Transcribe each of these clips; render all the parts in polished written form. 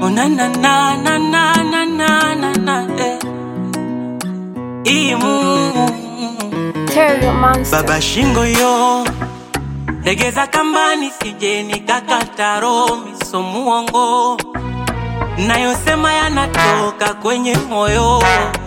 Oh na na na na na na na na na Terrio Monster. Baba shingo yo legeza kambani sije nikakata roho miso muongo nayosema yanatoka kwenye moyo.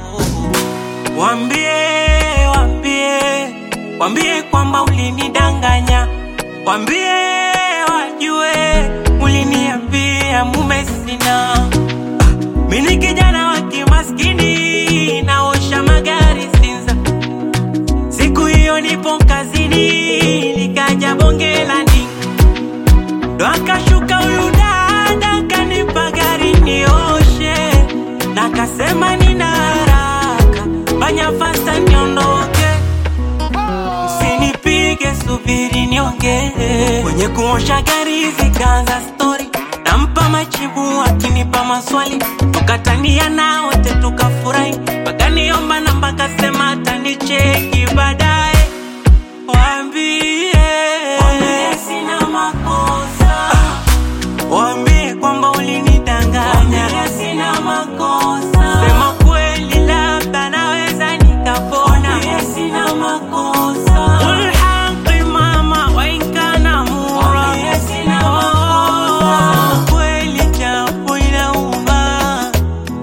Wambie kwamba ulinidanganya. Wambie wajue uliniambia mume sina. Mimi kijana wa kimaskini naosha magari Sinza. Siku hiyo nipo kazini nikaja bonge la ndinga. Ndo akashuka huyu dada kanipa gari nioshe. Na kasema nina haraka fanya fasta niondoke. Usinipige subiri nionge. Kwenye kuosha gari zikaanza story. Nampa majibu akinipa maswali. Tukatania na wote tukafurahi. Wakaniomba namba kasema atanicheki baadaye. Waambie sina makosa. Waambie kwamba ulinidanganya. Waambie sina makosa. Sema kweli labda naweza nikapona. Waambie sina makosa. Ulhaqi mama wa inkana mura. Waambie sina makosa. Kweli japo inauma.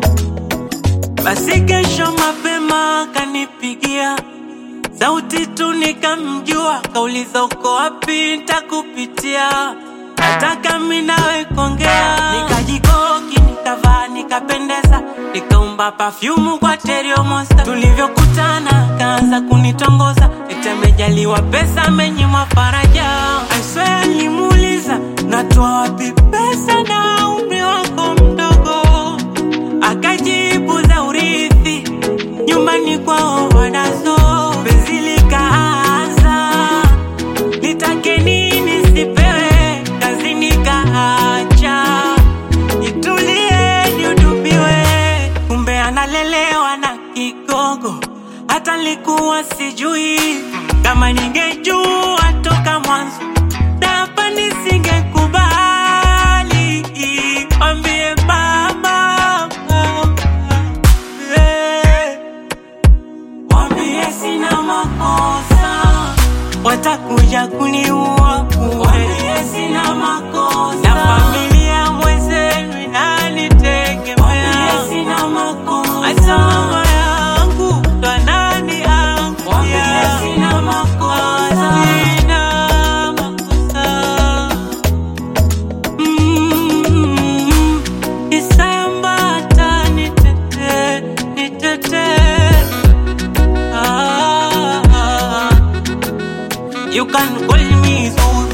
Basi kesho mapema kanipigia. Sauti tu nikamjua, kauliza uko wapi nitakupitia. Nataka mimi nawe kuongea. Nikajikoki, nikavaa, nikapendeza. Nikaumba perfume kwa Terrio Monster. Tulivyokutana, kaanza kunitongoza. Eti amejaliwa pesa, amenyimwa faraja. I swear nilimuuliza, natoa wapi pesa na umri wako mdogo? Akajibu za urithi, nyumbani kwao wanazo. Penzi likaanza, nitake nini sipewe, kazi nikaacha. Nitulie nihudumiwe, kumbe analelewa na kigogo. Hata nilikuwa sijui, kama ningejua toka mwanzo na hapa nisingekubali. Ambie mama, wambie sina makosa. Watakuja kuniua bure. Wambie sina makosa. Na familia mwenzenu inanitegemea. Wambie sina makosa. Hata mama yangu ndo ananiangukia. Wambie sina makosa. Sina makosa. Isayambata nitete, nitete. You can call me Zul.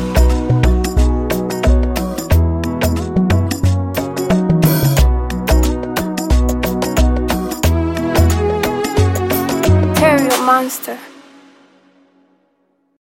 Terrio Monster.